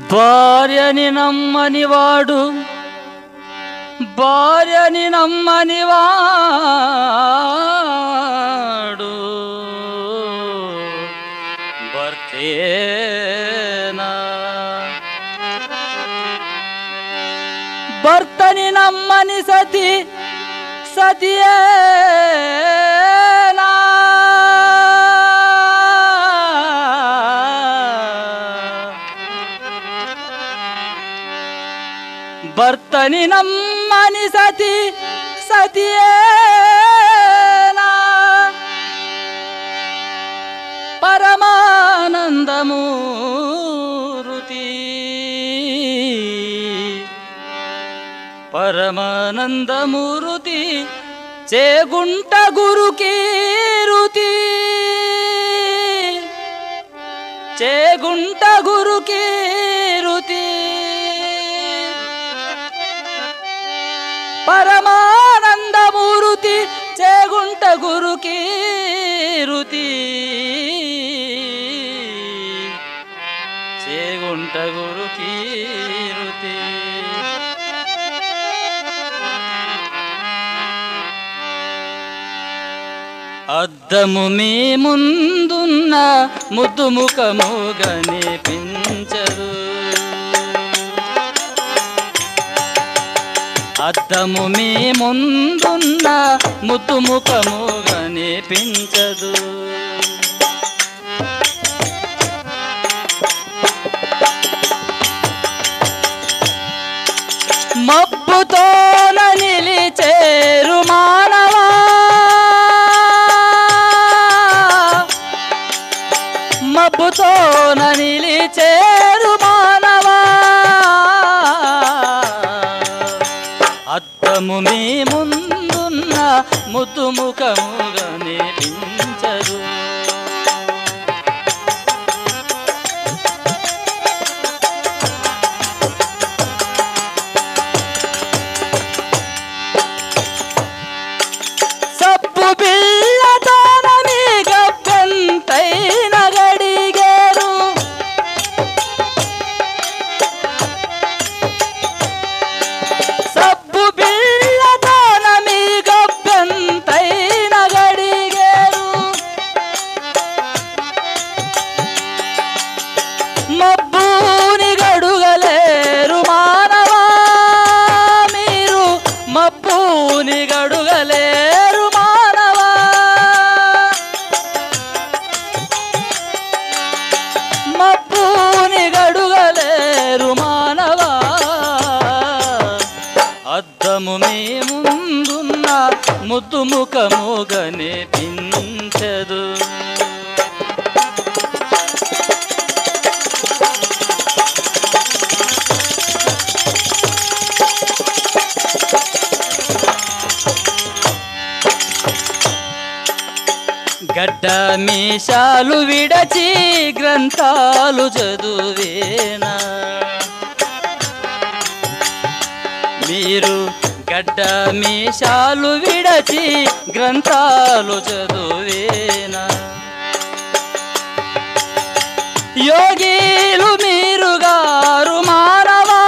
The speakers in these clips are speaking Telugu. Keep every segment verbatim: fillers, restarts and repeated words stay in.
భార్యని నమ్మని వాడు భార్యని నమ్మని వాడు భర్తేనా భర్తని నమ్మని సతి సతియేనా భర్తని నమ్మని సతి సతియేనా పరమానందమూర్తి పరమానందమూర్తి చేగుంట గురుకీరుతి చేగుంట గురుకీరుతి పరమానందమూర్తి చేగుంట గురుకీరుతి చేగుంట గురుకీరుతి అద్దము మీ ముందున్న ముద్దు ముఖముగా కనిపించదు అద్దము మీ ముందున్న ముద్దు ముఖముగా కనిపించదు మబ్బుతోన నిలిచేరు మానవా మబ్బుతోన నిలిచేరు మానవా అద్దము మీ ముందున్న ముద్దు ముఖముగా కనిపించదు సప్పు పిల్లతోన మీ గబ్బెంతైన గడిగేరు సప్పు పిల్లతోన మీ గబ్బెంతైన గడిగేరు మబ్బుని గడుగలేరు మానవా మీరు మబ్బుని గడుగలేరు మానవా మబ్బుని గడుగలేరు మానవా అద్దము మీ ముందున్న ముద్దు ముఖముగా కనిపించదు గడ్డ మీసాలు విడచి గ్రంథాలు చదువేనా మీరు గడ్డ మీసాలు విడచి గ్రంథాలు చదువేనా యోగిలు మీరు గారు మానవా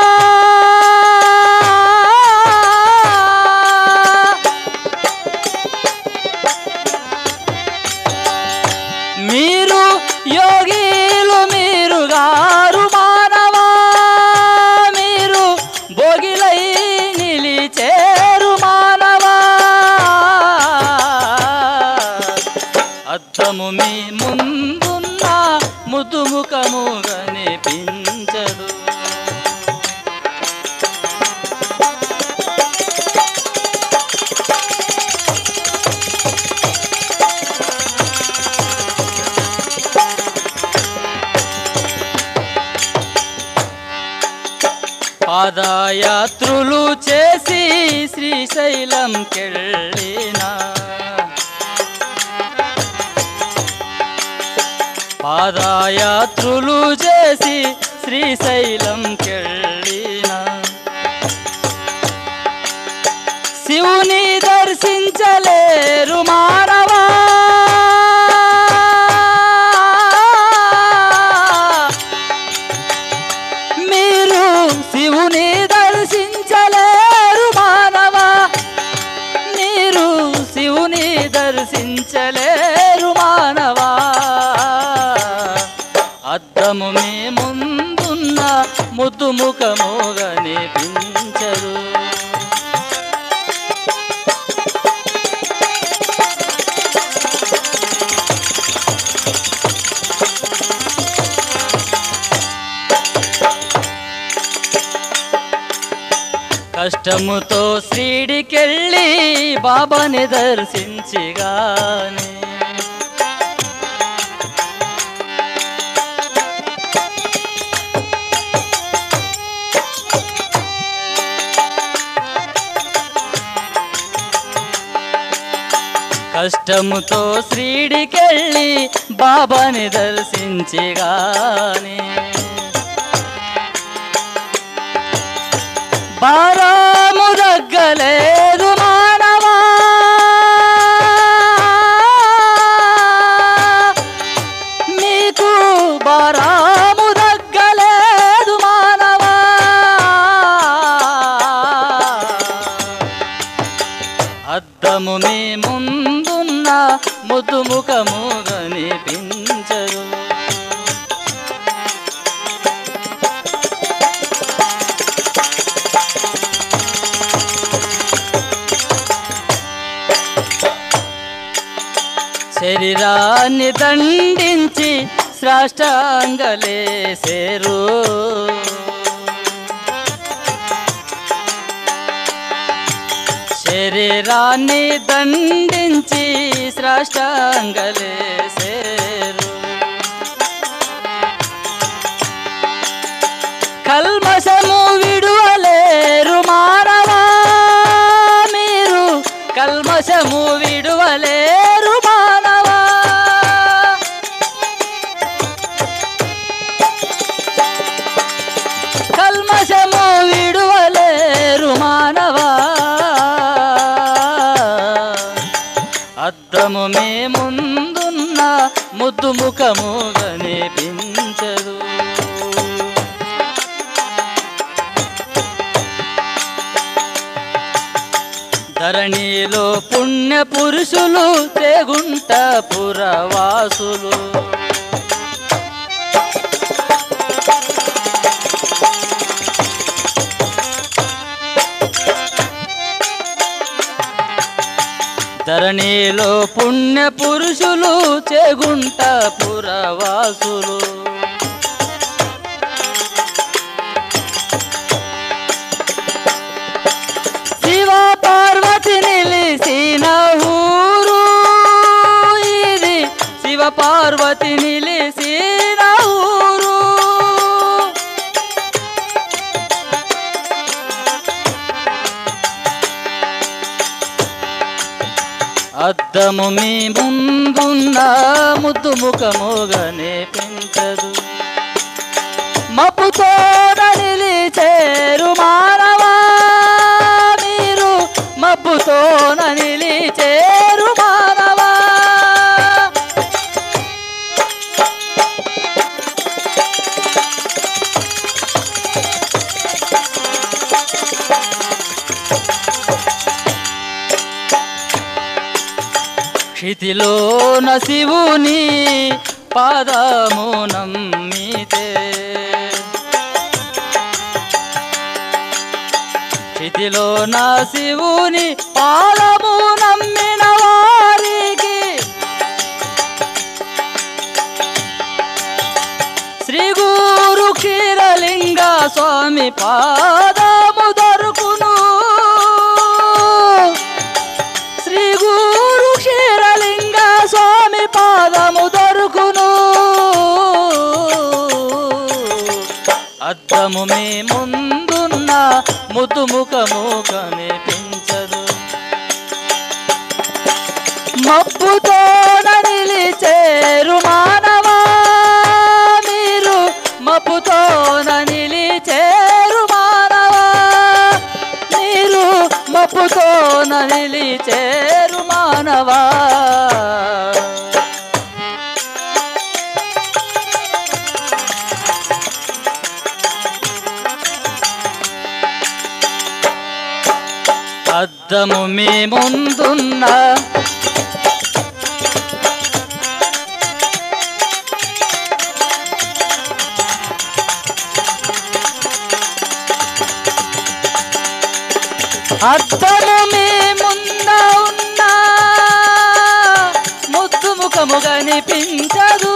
మీరు యోగిలు మీరు గారు మానవా మీరు భోగిలై నిలిచేరు మానవా అద్దము మీ ముందున్న ముద్దు ముఖముగా కనిపించదు పాదయాత్రులు చేసి శ్రీశైలం కెళ్ళినా పాదయాత్రులు చేసి శ్రీశైలం కెళ్ళినా శివుని దర్శించలేరు మానవా అద్దము మీ ముందున్న ముద్దు ముఖముగా కనిపించదు. కష్టముతో శ్రీడికెళ్ళి బాబాని దర్శించిగానే కష్టముతో శ్రీడికెళ్ళి బాబాని దర్శించిగానే భారము దగ్గలేదు మానవా, మీకు భారము దగ్గలేదు మానవా. అద్దము మీ ముందున్న ముద్దు ముఖము కనిపించదు. శరీరాన్ని దండించి సాష్టాంగలేసేరు. శరీరాన్ని దండించి సాష్టాంగలేసేరు. కల్మషము విడువలేరు మానవా, మీరు కల్మషము విడువలేరు మానవా. కల్మషము విడువలేరు మానవా. అద్దము మీ ముందున్న ముద్దు ముఖము కనిపించదు. ధరణిలో పుణ్య పురుషులు తెగుంట పురవాసులు. ధరణిలో పుణ్య పురుషులు తెగుంట పురవాసులు. శివ పార్వతి నిలిసిన ఊరు ఇది, శివ పార్వతి నిలిసిన ఊరు. అద్దము మీ ముందున్న ముద్దు ముఖము కనిపించదు. మప్పుతో నిలిచేరు మానవా, మీరు మబ్బుతో నిలిచేరు మానవా. క్షితిలోన శివుని పాదము నమ్మితే, క్షితిలోన శివుని పాదము నమ్మిన వారికి శ్రీ గురు క్షీరలింగ స్వామి పాదము దొరుకును. శ్రీ గురు క్షీరలింగ స్వామి పాదము దొరుకును. అద్దము మీ ముందున్న ముద్దు ముఖము కనిపించదు. మబ్బుతో నిలిచేరు మానవా, మీరు మబ్బుతో నిలిచేరు మానవా. మీరు మబ్బుతో నిలిచేరు మానవా. అద్దము మీ ముందున్న అద్దము మీ ముంద ఉన్న ముద్దు ముఖము కనిపించదు.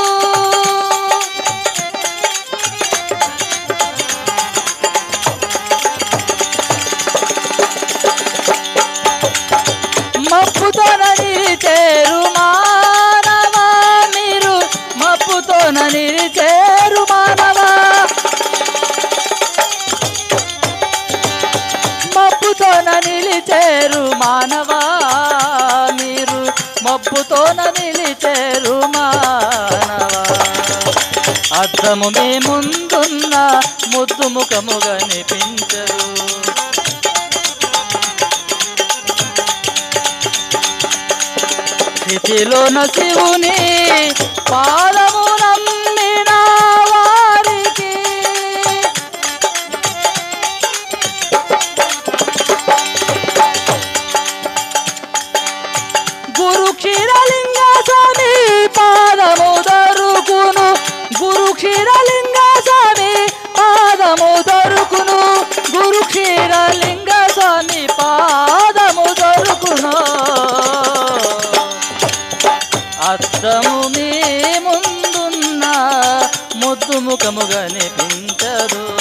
మప్పుతోన నిలిచేరు మానవా మీరు, మప్పుతోన నిలిచేరు మానవా, మప్పుతోన నిలిచేరు మానవా మీరు, మబ్బుతోన నిలిచేరు మానవా. అద్దము మీ ముందున్న ముద్దు ముఖము కనిపించరు. స్థితిలోన శివుని పాదము నమ్మిన వారికి గురు క్షీరలింగ స్వామి పాదము దొరుకును, గురు క్షీరలింగ స్వామి పాదము దొరుకును, గురు క్షీరలింగ స్వామి పాదము దొరుకును. అద్దము మీ ముందున్న ముద్దు ముఖము కనిపించదు.